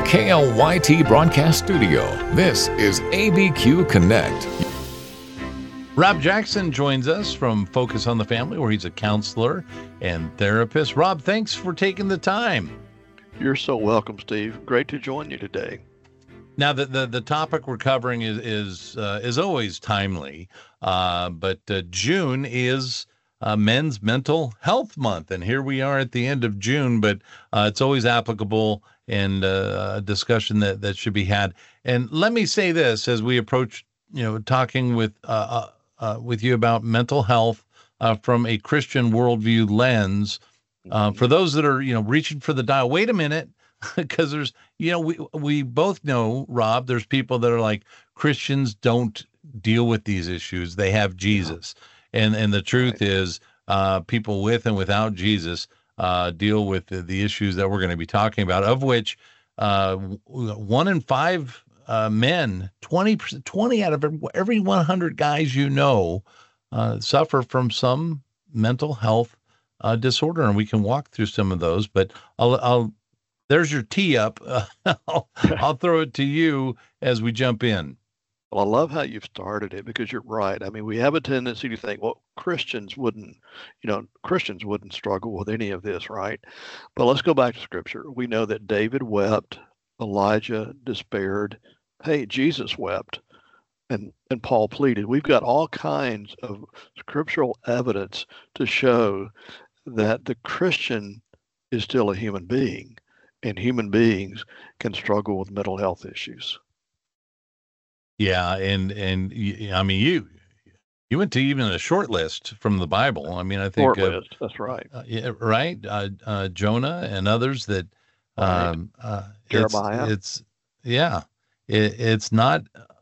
KLYT Broadcast Studio, this is ABQ Connect. Rob Jackson joins us from Focus on the Family, where he's a counselor and therapist. Rob, thanks for taking the time. You're so welcome, Steve. Great to join you today. Now, the topic we're covering is always timely, but June is Men's Mental Health Month, and here we are at the end of June, but it's always applicable and a discussion that should be had. And let me say this as we approach, talking with you about mental health from a Christian worldview lens. For those that are, reaching for the dial, wait a minute, because there's, we both know, Rob, there's people that are like, Christians don't deal with these issues. They have Jesus. And the truth is, people with and without Jesus deal with the issues that we're going to be talking about, of which 1 in 5 men, 20 out of every 100 guys suffer from some mental health disorder, and we can walk through some of those. But I'll there's your tee up. I'll throw it to you as we jump in. Well, I love how you've started it, because you're right. I mean, we have a tendency to think, well, Christians wouldn't struggle with any of this, right? But let's go back to Scripture. We know that David wept, Elijah despaired, hey, Jesus wept, and Paul pleaded. We've got all kinds of scriptural evidence to show that the Christian is still a human being, and human beings can struggle with mental health issues. Yeah, and I mean, you went to even a short list from the Bible. I mean, I think short list. That's right. Right, Jonah and others that Jeremiah. It's not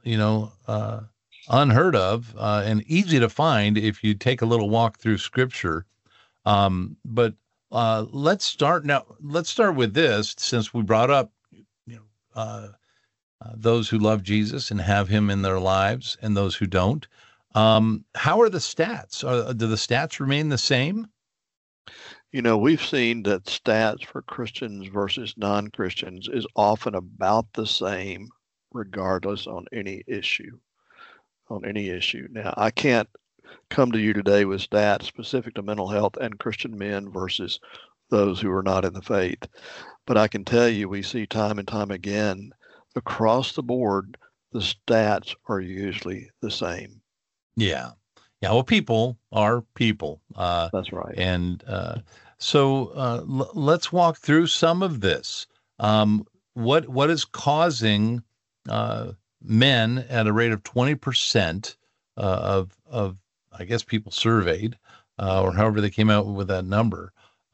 unheard of and easy to find if you take a little walk through Scripture. But let's start with this, since we brought up those who love Jesus and have him in their lives and those who don't. How are the stats? Do the stats remain the same? We've seen that stats for Christians versus non-Christians is often about the same, regardless on any issue. Now, I can't come to you today with stats specific to mental health and Christian men versus those who are not in the faith. But I can tell you, we see time and time again, across the board, the stats are usually the same. Yeah. Well, people are people. That's right. And so let's walk through some of this. What is causing men at a rate of 20% of I guess people surveyed, or however they came out with that number?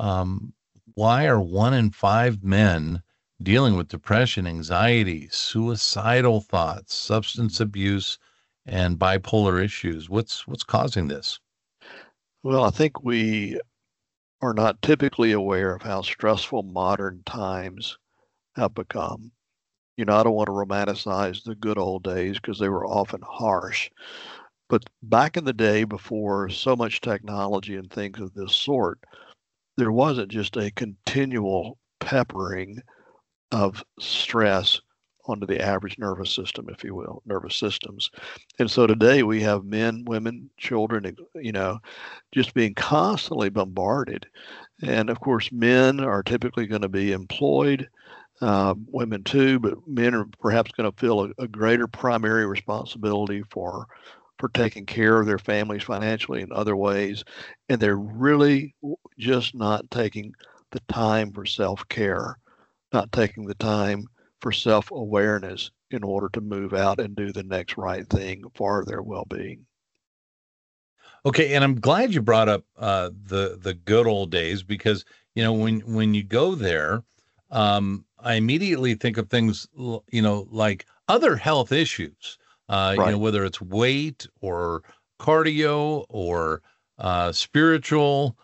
Why are 1 in 5 men dealing with depression, anxiety, suicidal thoughts, substance abuse, and bipolar issues? What's causing this? Well, I think we are not typically aware of how stressful modern times have become. I don't want to romanticize the good old days, because they were often harsh. But back in the day, before so much technology and things of this sort, there wasn't just a continual peppering of stress onto the average nervous system, if you will, nervous systems. And so today we have men, women, children, just being constantly bombarded. And of course, men are typically going to be employed, women too, but men are perhaps going to feel a greater primary responsibility for taking care of their families financially in other ways. And they're really just not taking the time for self-care, not taking the time for self-awareness in order to move out and do the next right thing for their well-being. Okay, and I'm glad you brought up the good old days, because when you go there, I immediately think of things like other health issues, Right. Whether it's weight or cardio or spiritual,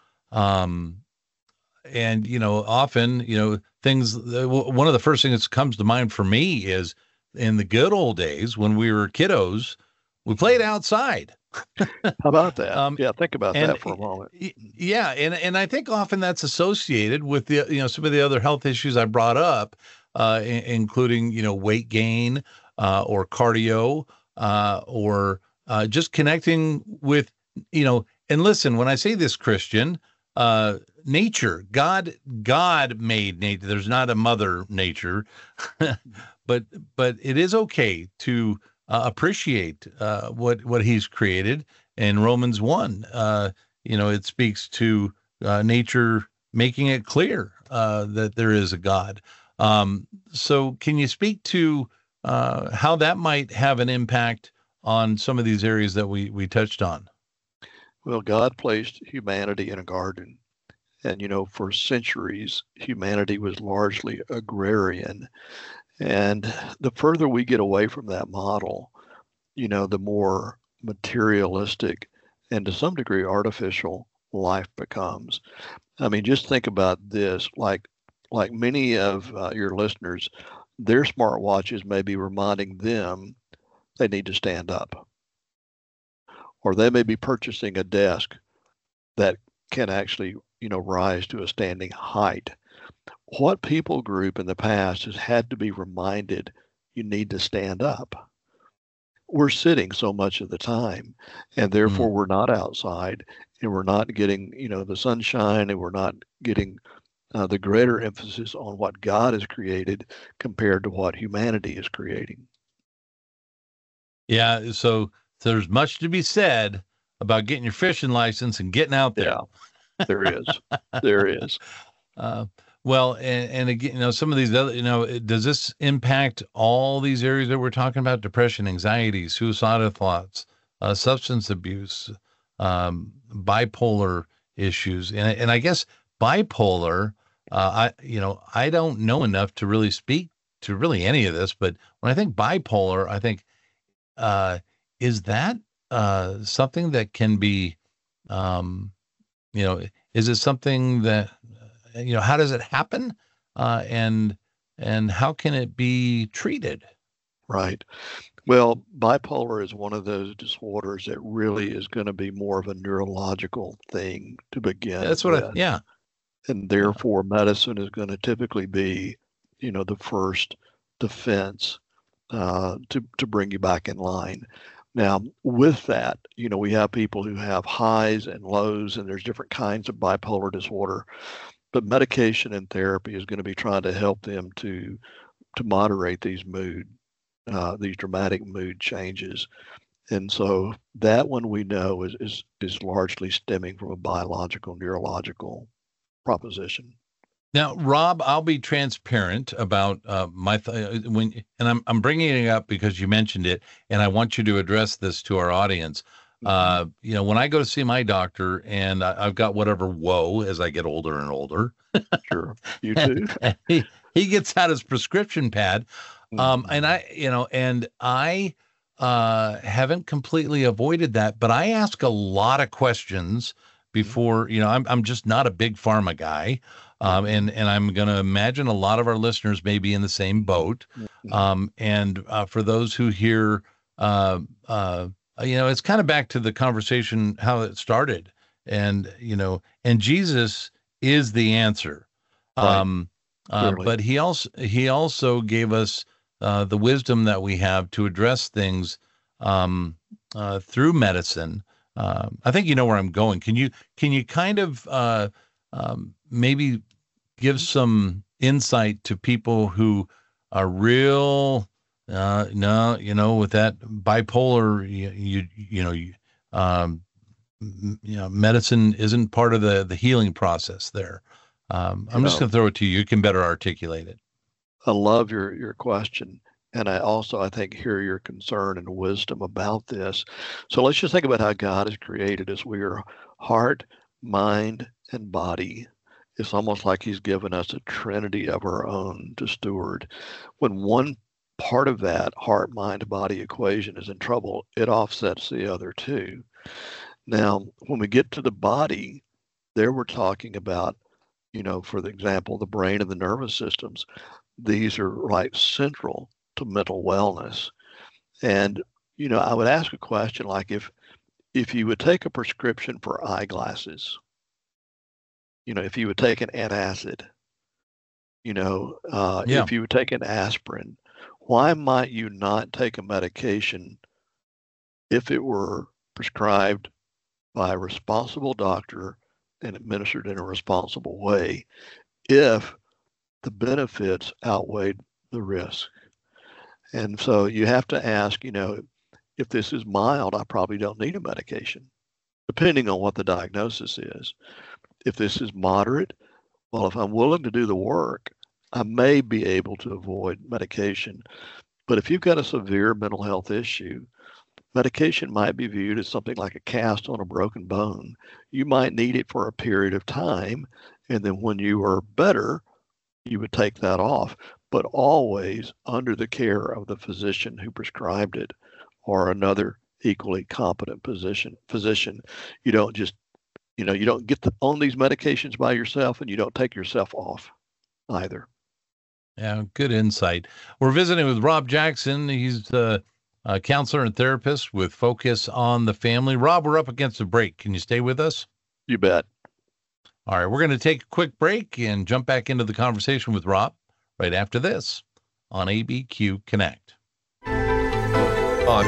and often things. One of the first things that comes to mind for me is, in the good old days when we were kiddos, we played outside. How about that? Think about that for a moment. Yeah, and I think often that's associated with the some of the other health issues I brought up, including, weight gain, or cardio, or just connecting with, and listen, when I say this, Christian, nature, God made nature. There's not a mother nature, but it is okay to appreciate what He's created. In Romans 1, it speaks to nature making it clear that there is a God. So, can you speak to how that might have an impact on some of these areas that we touched on? Well, God placed humanity in a garden. And, for centuries, humanity was largely agrarian. And the further we get away from that model, the more materialistic and to some degree artificial life becomes. I mean, just think about this, like many of your listeners, their smartwatches may be reminding them they need to stand up, or they may be purchasing a desk that can actually, rise to a standing height. What people group in the past has had to be reminded you need to stand up. We're sitting so much of the time, and therefore we're not outside, and we're not getting, the sunshine, and we're not getting the greater emphasis on what God has created compared to what humanity is creating. Yeah, so there's much to be said about getting your fishing license and getting out there. Yeah, there is. There is. Well, and again, some of these other, does this impact all these areas that we're talking about? Depression, anxiety, suicidal thoughts, substance abuse, bipolar issues. And I guess bipolar, I don't know enough to really speak to really any of this, but when I think bipolar, I think, is that something that can be, is it something that, how does it happen? And how can it be treated? Right. Well, bipolar is one of those disorders that really is going to be more of a neurological thing to begin That's with. Yeah. And therefore, medicine is going to typically be, the first defense to bring you back in line. Now, with that, we have people who have highs and lows, and there's different kinds of bipolar disorder. But medication and therapy is going to be trying to help them to moderate these dramatic mood changes. And so that one we know is largely stemming from a biological, neurological proposition. Now, Rob, I'll be transparent about I'm bringing it up because you mentioned it, and I want you to address this to our audience. When I go to see my doctor and I've got whatever woe as I get older and older. Sure. You too. he gets out his prescription pad. And I haven't completely avoided that, but I ask a lot of questions before, I'm just not a big pharma guy. And I'm going to imagine a lot of our listeners may be in the same boat. And for those who hear, it's kind of back to the conversation, how it started, and Jesus is the answer. Right. But he also gave us the wisdom that we have to address things through medicine. I think you know where I'm going. Can you kind of maybe give some insight to people who are real, with that bipolar, medicine isn't part of the healing process there. I'm just going to throw it to you. You can better articulate it. I love your question. And I think, hear your concern and wisdom about this. So let's just think about how God has created us. We are heart, mind, and body. It's almost like He's given us a trinity of our own to steward. When one part of that heart, mind, body equation is in trouble, it offsets the other two. Now, when we get to the body, there we're talking about, for the example, the brain and the nervous systems. These are like central to mental wellness. And, I would ask a question like if you would take a prescription for eyeglasses, if you would take an antacid, Yeah. If you would take an aspirin, why might you not take a medication if it were prescribed by a responsible doctor and administered in a responsible way if the benefits outweighed the risk? And so you have to ask, if this is mild, I probably don't need a medication, depending on what the diagnosis is. If this is moderate, well, if I'm willing to do the work, I may be able to avoid medication. But if you've got a severe mental health issue, medication might be viewed as something like a cast on a broken bone. You might need it for a period of time, and then when you are better, you would take that off, but always under the care of the physician who prescribed it or another equally competent physician. You don't just, you don't get on these medications by yourself, and you don't take yourself off either. Yeah, good insight. We're visiting with Rob Jackson. He's a counselor and therapist with Focus on the Family. Rob, we're up against a break. Can you stay with us? You bet. All right, we're going to take a quick break and jump back into the conversation with Rob right after this on ABQ Connect. On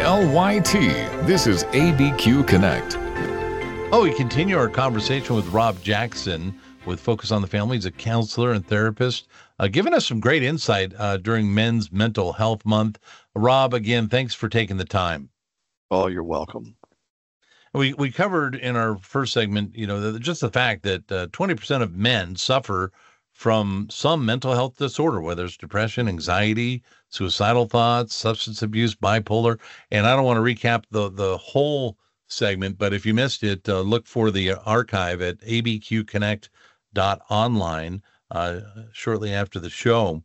KLYT, this is ABQ Connect. We continue our conversation with Rob Jackson with Focus on the Family. He's a counselor and therapist, giving us some great insight during Men's Mental Health Month. Rob, again, thanks for taking the time. Oh, you're welcome. We covered in our first segment, just the fact that 20% of men suffer from some mental health disorder, whether it's depression, anxiety, suicidal thoughts, substance abuse, bipolar. And I don't want to recap the whole segment, but if you missed it, look for the archive at abqconnect.online shortly after the show.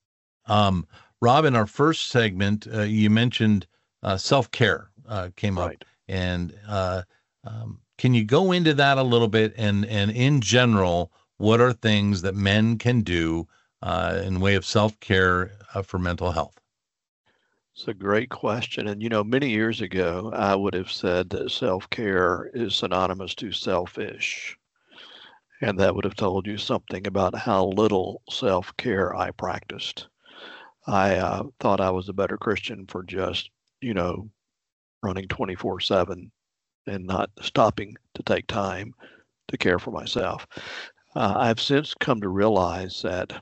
Rob, in our first segment, you mentioned self-care came up. And can you go into that a little bit? And in general, what are things that men can do in way of self-care for mental health? It's a great question. And, many years ago, I would have said that self-care is synonymous to selfish. And that would have told you something about how little self-care I practiced. I thought I was a better Christian for just, running 24/7 and not stopping to take time to care for myself. I've since come to realize that,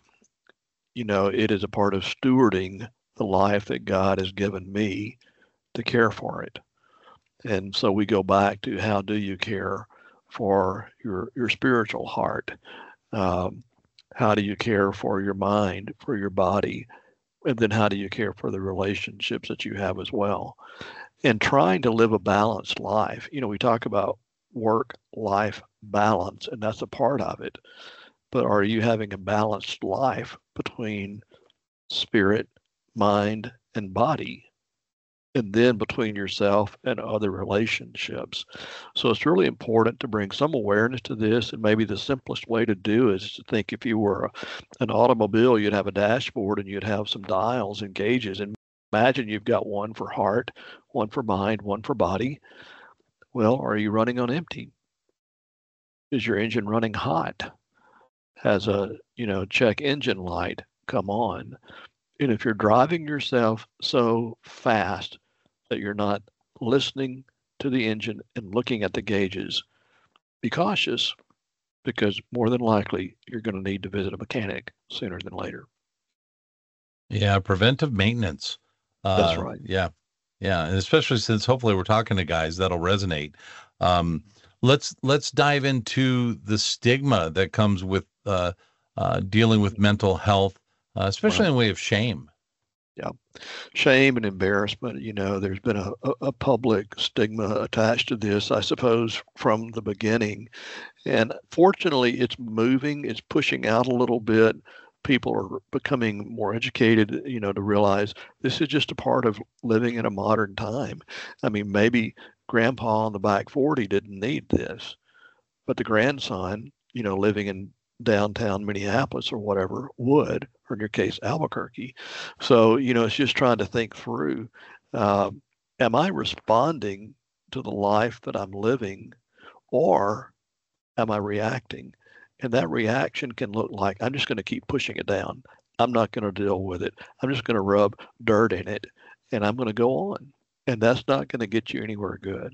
it is a part of stewarding the life that God has given me to care for it. And so we go back to, how do you care for your spiritual heart? How do you care for your mind, for your body? And then how do you care for the relationships that you have as well? And trying to live a balanced life. We talk about work-life balance, and that's a part of it. But are you having a balanced life between spirit, mind, and body? And then between yourself and other relationships. So it's really important to bring some awareness to this. And maybe the simplest way to do is to think, if you were an automobile, you'd have a dashboard and you'd have some dials and gauges. And imagine you've got one for heart, one for mind, one for body. Well, are you running on empty? Is your engine running hot? Has a, check engine light come on? And if you're driving yourself so fast that you're not listening to the engine and looking at the gauges, be cautious, because more than likely you're going to need to visit a mechanic sooner than later. Yeah, preventive maintenance. That's right. Yeah. And especially since hopefully we're talking to guys, that'll resonate. Let's dive into the stigma that comes with dealing with mental health, especially in the way of shame. Yeah. Shame and embarrassment. There's been a public stigma attached to this, I suppose, from the beginning. And fortunately, it's moving, it's pushing out a little bit. People are becoming more educated, to realize this is just a part of living in a modern time. I mean, maybe grandpa on the back 40 didn't need this, but the grandson, living in downtown Minneapolis or whatever would, or in your case, Albuquerque. So, it's just trying to think through, am I responding to the life that I'm living, or am I reacting? And that reaction can look like, I'm just going to keep pushing it down. I'm not going to deal with it. I'm just going to rub dirt in it and I'm going to go on. And that's not going to get you anywhere good.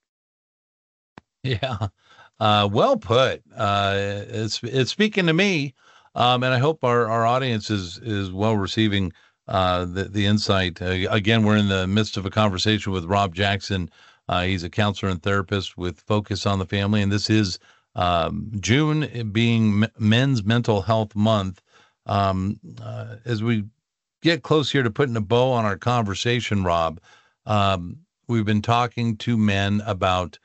Yeah. Well put. It's speaking to me. And I hope our audience is well receiving the insight. Again, we're in the midst of a conversation with Rob Jackson. He's a counselor and therapist with Focus on the Family. And this is June being Men's Mental Health Month. As we get close here to putting a bow on our conversation, Rob, we've been talking to men about,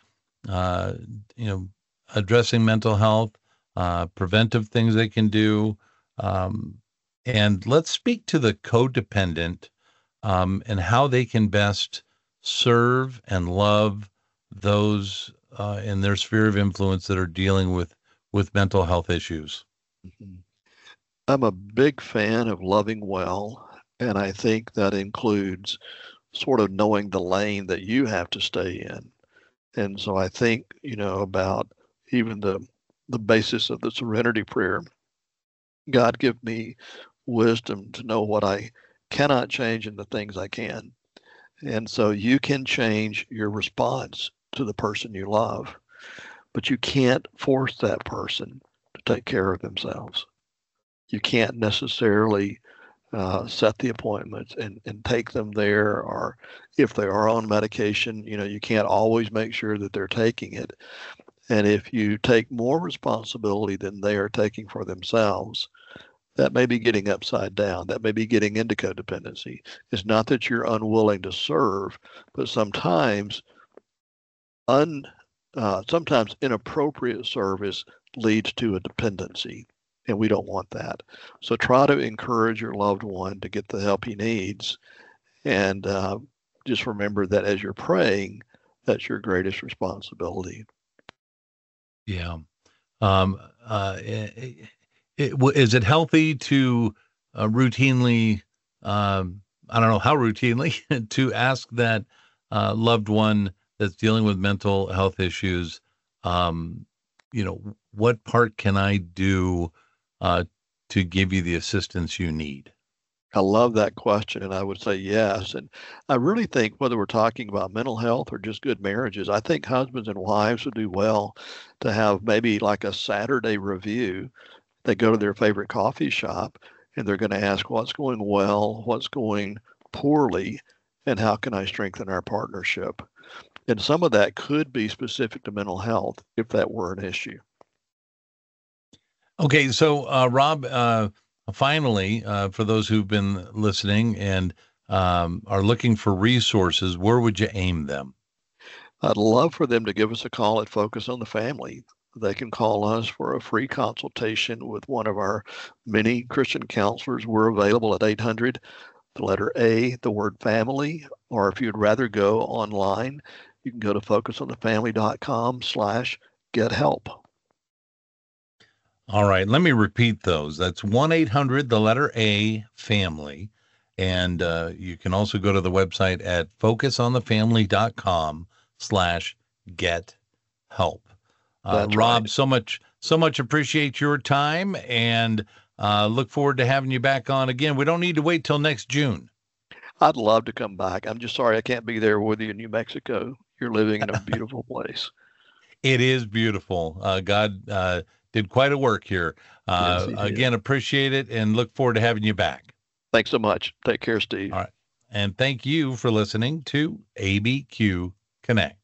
addressing mental health, preventive things they can do. And let's speak to the codependent and how they can best serve and love those in their sphere of influence that are dealing with mental health issues. Mm-hmm. I'm a big fan of loving well, and I think that includes sort of knowing the lane that you have to stay in. And so I think, about even the basis of the serenity prayer. God, give me wisdom to know what I cannot change and the things I can. And so you can change your response to the person you love, but you can't force that person to take care of themselves. You can't necessarily set the appointments and take them there, or if they are on medication, you can't always make sure that they're taking it. And if you take more responsibility than they are taking for themselves, that may be getting upside down. That may be getting into codependency. It's not that you're unwilling to serve, but sometimes inappropriate service leads to a dependency. And we don't want that. So try to encourage your loved one to get the help he needs. And just remember that as you're praying, that's your greatest responsibility. Yeah. Is it healthy to routinely, I don't know how routinely, to ask that loved one that's dealing with mental health issues, what part can I do to give you the assistance you need? I love that question, and I would say yes. And I really think whether we're talking about mental health or just good marriages, I think husbands and wives would do well to have maybe like a Saturday review. They go to their favorite coffee shop, and they're going to ask what's going well, what's going poorly, and how can I strengthen our partnership? And some of that could be specific to mental health if that were an issue. Okay, so Rob, finally, for those who've been listening and are looking for resources, where would you aim them? I'd love for them to give us a call at Focus on the Family. They can call us for a free consultation with one of our many Christian counselors. We're available at 800, the letter A, the word family, or if you'd rather go online, you can go to focusonthefamily.com/get-help. All right, let me repeat those. That's 1-800, the letter A, family. And you can also go to the website at focusonthefamily.com/get-help. That's Rob, right. so much appreciate your time, and look forward to having you back on again. We don't need to wait till next June. I'd love to come back. I'm just sorry I can't be there with you in New Mexico. You're living in a beautiful place. It is beautiful. God did quite a work here. Yes, Again, appreciate it and look forward to having you back. Thanks so much. Take care, Steve. All right. And thank you for listening to ABQ Connect.